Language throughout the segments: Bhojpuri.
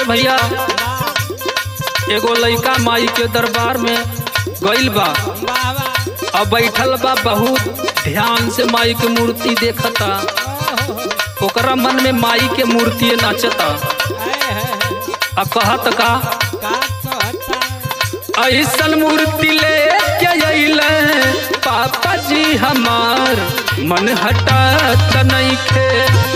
ए भैया एगो लइका माई के दरबार में गइल बा। अब बैठल बा, बहुत ध्यान से माई के मूर्ति देखता। ओकरा मन में माई के मूर्ति नाचता। अब कहत का ऐसन मूर्ति ले के अइले पापा जी हमार मन हटत नइखे।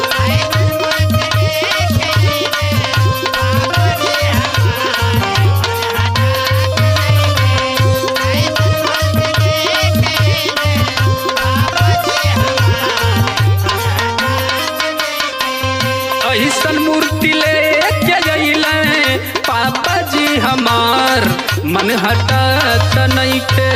ऐसन मूर्ति ले के अइले पापा जी हमार मन हटत नइखे।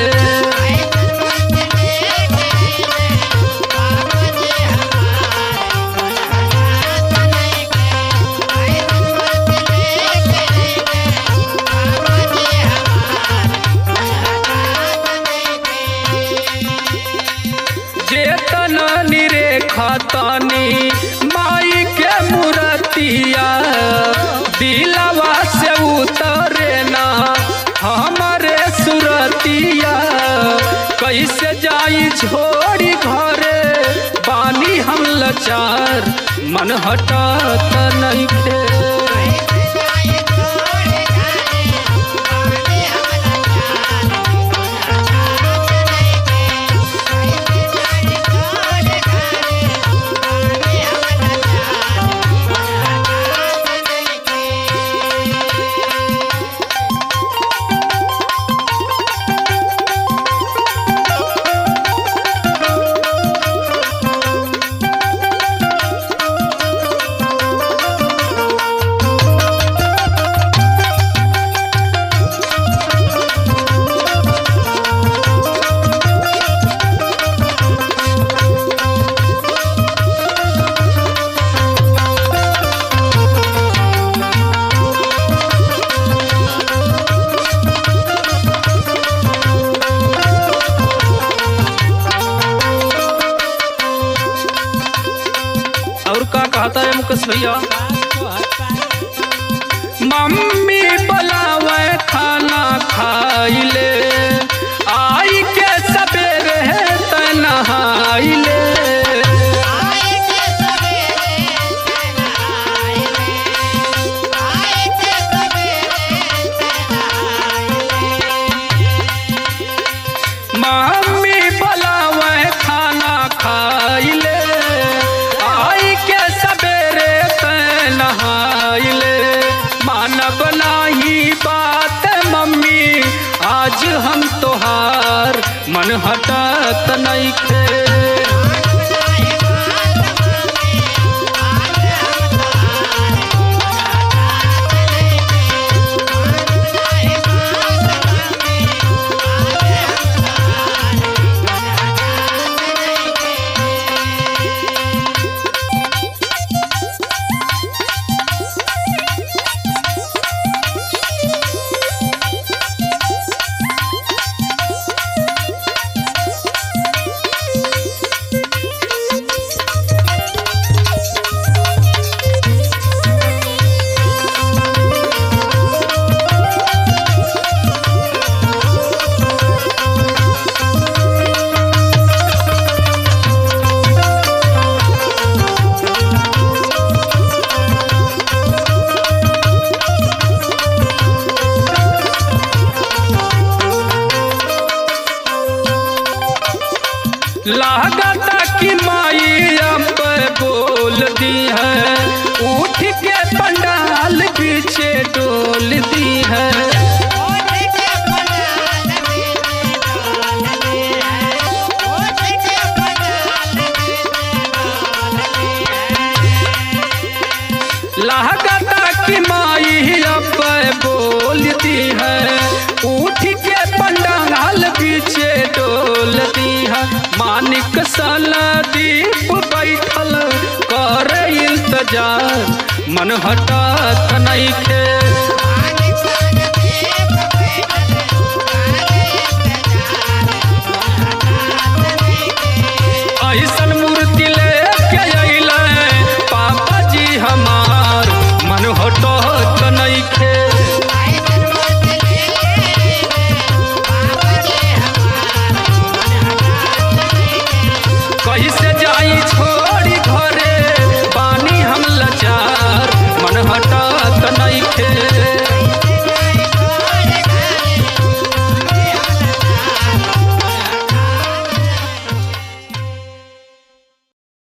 जेतन निरेखतनी माई के मूर्तिया दिलवा से उतरे ना हमारे सुरतिया। कैसे जाई छोड़ी घरे बानी हम लाचार मन हटत नइखे। और का कहता है मुकेश भैया, मम्मी बुलावे खाना खाइले आई के सबेरे त नहाइले। मम्मी बुलावे खाना खाइले नहाइले। मानब नाही बात मम्मी आज हम तोहार मन हटत नइखे। लागता कि माई अब बोल दी है, उठ के पंडाल पीछे डोल दी है। लागता कि माई अब बोल दी है, उठ के पंडाल पीछे डोल दी है। मानिक साला दीप बैठल कर इंतजार मन हटत नइखे।